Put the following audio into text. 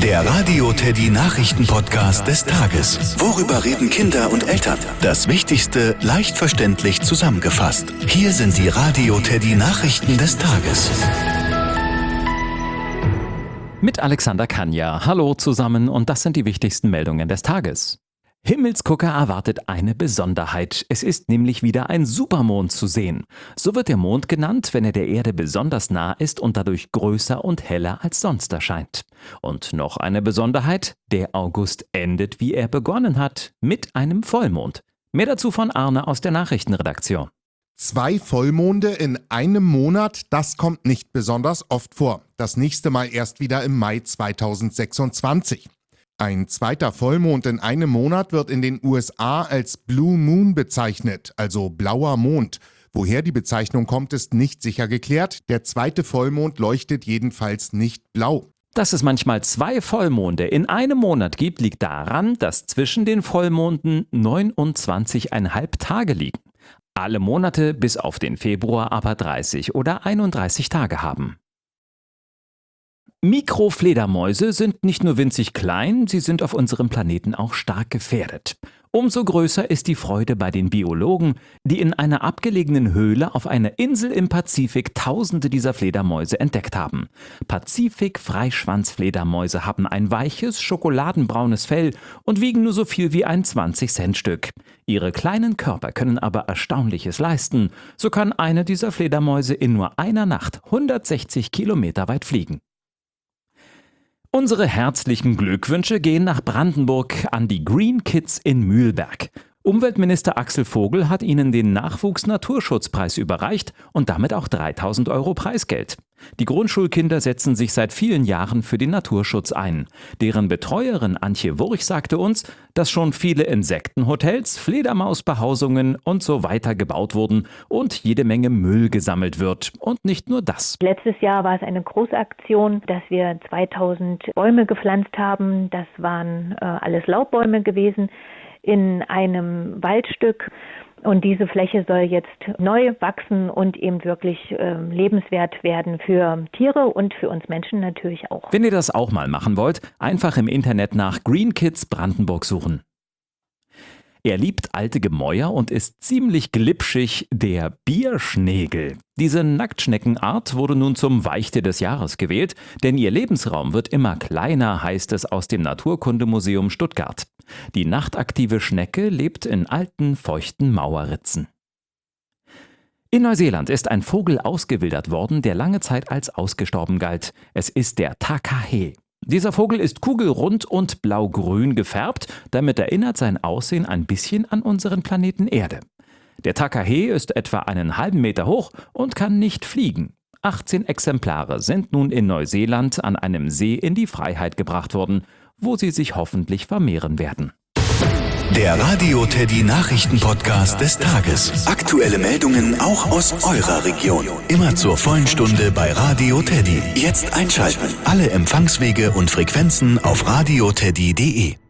Der Radio Teddy Nachrichten-Podcast des Tages. Worüber reden Kinder und Eltern? Das Wichtigste leicht verständlich zusammengefasst. Hier sind die Radio Teddy Nachrichten des Tages. Mit Alexander Kanja. Hallo zusammen und das sind die wichtigsten Meldungen des Tages. Himmelsgucker erwartet eine Besonderheit. Es ist nämlich wieder ein Supermond zu sehen. So wird der Mond genannt, wenn er der Erde besonders nah ist und dadurch größer und heller als sonst erscheint. Und noch eine Besonderheit: der August endet, wie er begonnen hat, mit einem Vollmond. Mehr dazu von Arne aus der Nachrichtenredaktion. 2 Vollmonde in einem Monat, das kommt nicht besonders oft vor. Das nächste Mal erst wieder im Mai 2026. Ein zweiter Vollmond in einem Monat wird in den USA als Blue Moon bezeichnet, also blauer Mond. Woher die Bezeichnung kommt, ist nicht sicher geklärt. Der zweite Vollmond leuchtet jedenfalls nicht blau. Dass es manchmal 2 Vollmonde in einem Monat gibt, liegt daran, dass zwischen den Vollmonden 29,5 Tage liegen. Alle Monate bis auf den Februar aber 30 oder 31 Tage haben. Mikrofledermäuse sind nicht nur winzig klein, sie sind auf unserem Planeten auch stark gefährdet. Umso größer ist die Freude bei den Biologen, die in einer abgelegenen Höhle auf einer Insel im Pazifik Tausende dieser Fledermäuse entdeckt haben. Pazifik-Freischwanzfledermäuse haben ein weiches, schokoladenbraunes Fell und wiegen nur so viel wie ein 20-Cent-Stück. Ihre kleinen Körper können aber Erstaunliches leisten. So kann eine dieser Fledermäuse in nur einer Nacht 160 Kilometer weit fliegen. Unsere herzlichen Glückwünsche gehen nach Brandenburg an die Green Kids in Mühlberg. Umweltminister Axel Vogel hat ihnen den Nachwuchs-Naturschutzpreis überreicht und damit auch 3.000 € Preisgeld. Die Grundschulkinder setzen sich seit vielen Jahren für den Naturschutz ein. Deren Betreuerin Antje Wurch sagte uns, dass schon viele Insektenhotels, Fledermausbehausungen und so weiter gebaut wurden und jede Menge Müll gesammelt wird. Und nicht nur das. Letztes Jahr war es eine große Aktion, dass wir 2.000 Bäume gepflanzt haben. Das waren alles Laubbäume gewesen in einem Waldstück. Und diese Fläche soll jetzt neu wachsen und eben wirklich lebenswert werden für Tiere und für uns Menschen natürlich auch. Wenn ihr das auch mal machen wollt, einfach im Internet nach Green Kids Brandenburg suchen. Er liebt alte Gemäuer und ist ziemlich glitschig, der Bierschnägel. Diese Nacktschneckenart wurde nun zum Weichtier des Jahres gewählt, denn ihr Lebensraum wird immer kleiner, heißt es aus dem Naturkundemuseum Stuttgart. Die nachtaktive Schnecke lebt in alten, feuchten Mauerritzen. In Neuseeland ist ein Vogel ausgewildert worden, der lange Zeit als ausgestorben galt. Es ist der Takahe. Dieser Vogel ist kugelrund und blau-grün gefärbt, damit erinnert sein Aussehen ein bisschen an unseren Planeten Erde. Der Takahe ist etwa 1,5 Meter hoch und kann nicht fliegen. 18 Exemplare sind nun in Neuseeland an einem See in die Freiheit gebracht worden, wo sie sich hoffentlich vermehren werden. Der Radio Teddy Nachrichten-Podcast des Tages. Aktuelle Meldungen auch aus eurer Region. Immer zur vollen Stunde bei Radio Teddy. Jetzt einschalten. Alle Empfangswege und Frequenzen auf radioteddy.de.